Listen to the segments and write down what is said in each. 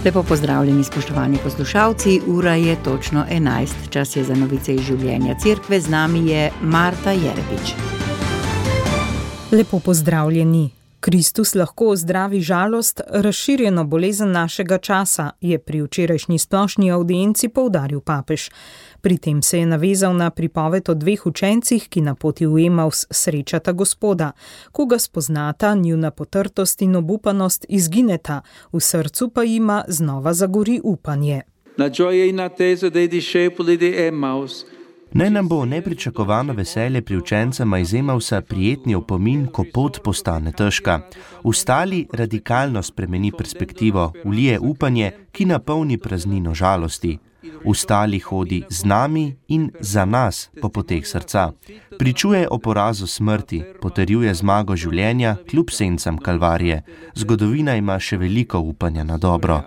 Lepo pozdravljeni, spoštovani poslušalci, ura je točno 11. Čas je za novice iz življenja cerkve, z nami je Marta Jerbič. Lepo pozdravljeni. Kristus lahko ozdravi žalost, razširjeno bolezen našega časa, je pri včerajšnji splošni audienci poudaril papež. Pri tem se je navezal na pripoved o dveh učencih, ki na poti v Emaus srečata Gospoda. Ko ga spoznata, njuna potrtost in obupanost izgineta, v srcu pa jima znova zagori upanje. Naj nam bo nepričakovano veselje pri učencema iz Emausa prijetni opomin, ko pot postane težka. Vstali radikalno spremeni perspektivo, vlije upanje, ki napolni praznino žalosti. Vstali hodi z nami in za nas po poteh srca. Pričuje o porazu smrti, potrjuje zmago življenja kljub sencam kalvarije. Zgodovina ima še veliko upanja na dobro.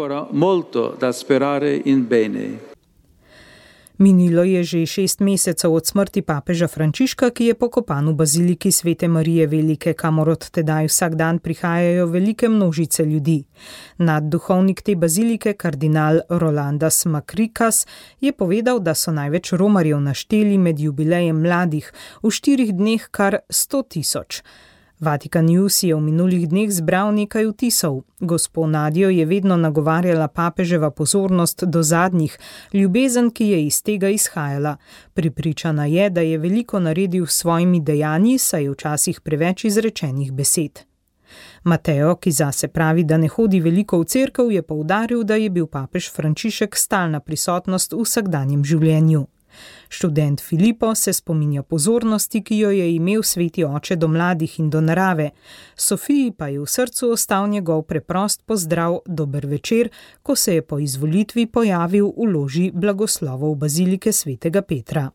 Minilo je že 6 mesecev od smrti papeža Frančiška, ki je pokopan v baziliki Svete Marije Velike, kamor od tedaj vsak dan prihajajo velike množice ljudi. Nadduhovnik te bazilike, kardinal Rolandas Makrikas, je povedal, da so največ romarjev našteli med jubilejem mladih, v 4 dneh kar 100 000. Vatikan News je v minulih dneh zbral nekaj vtisov. Gospo Nadjo je vedno nagovarjala papeževa pozornost do zadnjih, ljubezen, ki je iz tega izhajala. Prepričana je, da je veliko naredil s svojimi dejanji, saj je včasih preveč izrečenih besed. Mateo, ki zase pravi, da ne hodi veliko v cerkev, je poudaril, da je bil papež Frančišek stalna prisotnost v vsakdanjem življenju. Študent Filipo se spominja pozornosti, ki jo je imel sveti oče do mladih in do narave. Sofiji pa je v srcu ostal njegov preprost pozdrav dober večer, ko se je po izvolitvi pojavil v loži blagoslovov bazilike svetega Petra.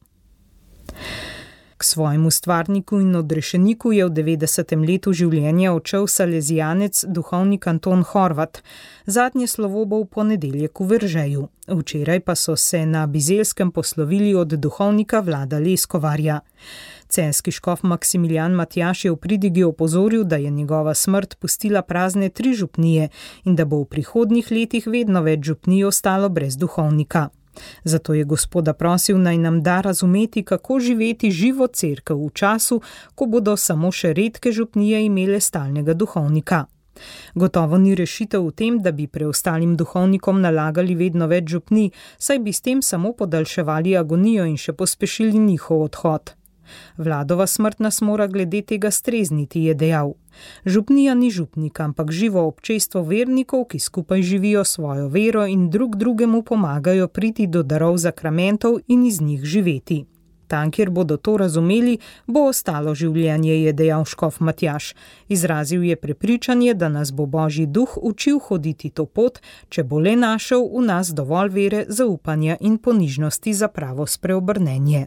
K svojemu stvarniku in odrešeniku je v 90. letu življenja odšel salezijanec duhovnik Anton Horvat. Zadnje slovo bo v ponedeljek v Veržeju. Včeraj pa so se na Bizelskem poslovili od duhovnika Vlada Leskovarja. Celjski škof Maksimilijan Matjaž je v pridigi opozoril, da je njegova smrt pustila prazne 3 župnije in da bo v prihodnjih letih vedno več župnij ostalo brez duhovnika. Zato je Gospoda prosil, naj nam da razumeti, kako živeti živo cerkev v času, ko bodo samo še redke župnije imele stalnega duhovnika. Gotovo ni rešitev v tem, da bi preostalim duhovnikom nalagali vedno več župnij, saj bi s tem samo podaljševali agonijo in še pospešili njihov odhod. Vladova smrt nas mora glede tega strezniti, je dejal. Župnija ni župnik, ampak živo občestvo vernikov, ki skupaj živijo svojo vero in drug drugemu pomagajo priti do darov zakramentov in iz njih živeti. Tam, kjer bodo to razumeli, bo ostalo življenje, je dejal škof Matjaž. Izrazil je prepričanje, da nas bo Božji duh učil hoditi to pot, če bo le našel v nas dovolj vere, zaupanja in ponižnosti za pravo spreobrnenje.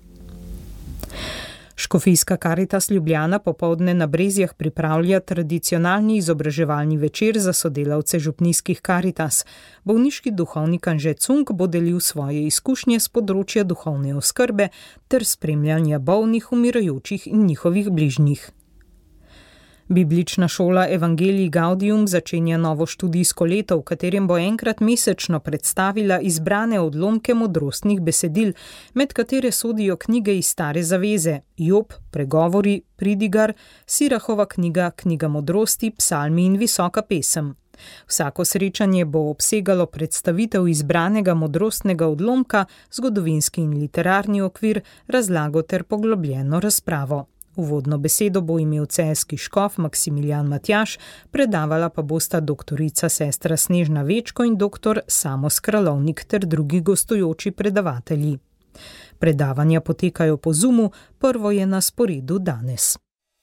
Škofijska Karitas Ljubljana popoldne na Brezjah pripravlja tradicionalni izobraževalni večer za sodelavce župnijskih Karitas. Bolniški duhovnik Anže Cunk bo delil svoje izkušnje s področja duhovne oskrbe ter spremljanja bolnih, umirajočih in njihovih bližnjih. Biblična šola Evangelii Gaudium začenja novo študijsko leto, v katerem bo enkrat mesečno predstavila izbrane odlomke modrostnih besedil, med katere sodijo knjige iz Stare zaveze, Job, Pregovori, Pridigar, Sirahova knjiga, Knjiga modrosti, Psalmi in Visoka pesem. Vsako srečanje bo obsegalo predstavitev izbranega modrostnega odlomka, zgodovinski in literarni okvir, razlago ter poglobljeno razpravo. Uvodno besedo bo imel celjski škof Maksimilijan Matjaž, predavala pa bosta doktorica sestra Snežna Večko in doktor Samo Skralovnik ter drugi gostujoči predavatelji. Predavanja potekajo po Zoomu, prvo je na sporedu danes.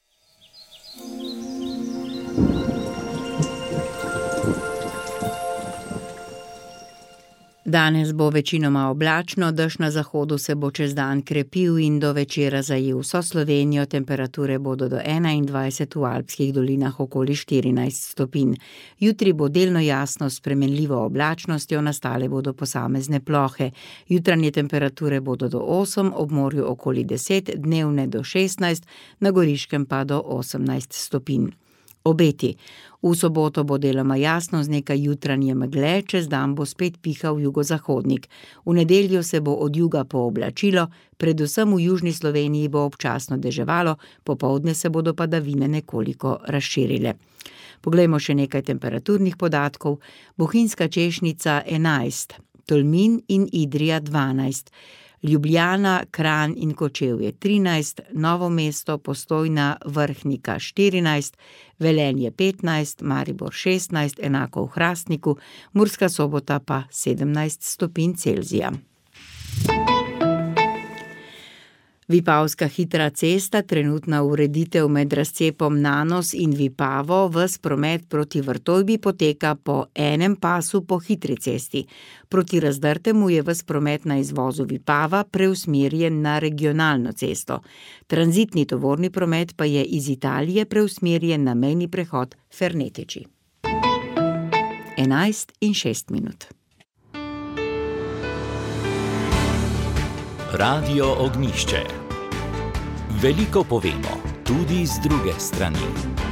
Danes bo večinoma oblačno, dež na zahodu se bo čez dan krepil in do večera zajel vso Slovenijo, temperature bodo do 21, v alpskih dolinah okoli 14 stopinj. Jutri bo delno jasno s spremenljivo oblačnostjo, nastale bodo posamezne plohe. Jutranje temperature bodo do 8, ob morju okoli 10, dnevne do 16, na Goriškem pa do 18 stopinj. Obeti. V soboto bo deloma jasno z nekaj jutranje megle, čez dan bo spet pihal jugozahodnik. V nedeljo se bo od juga pooblačilo, predvsem v južni Sloveniji bo občasno deževalo, popoldne se bodo padavine nekoliko razširile. Poglejmo še nekaj temperaturnih podatkov. Bohinjska Češnica 11, Tolmin in Idrija 12, Ljubljana, Kranj in Kočevje 13, Novo mesto, Postojna, Vrhnika 14, Velenje 15, Maribor 16, enako v Hrastniku, Murska Sobota pa 17 stopinj Celzija. Vipavska hitra cesta, trenutna ureditev med razcepom Nanos in Vipavo, ves promet proti Vrtojbi poteka po enem pasu po hitri cesti. Proti Razdrtemu je ves promet na izvozu Vipava preusmerjen na regionalno cesto. Tranzitni tovorni promet pa je iz Italije preusmerjen na mejni prehod Fernetiči. 11:06. Radio Ognjišče. Veliko povemo, tudi z druge strani.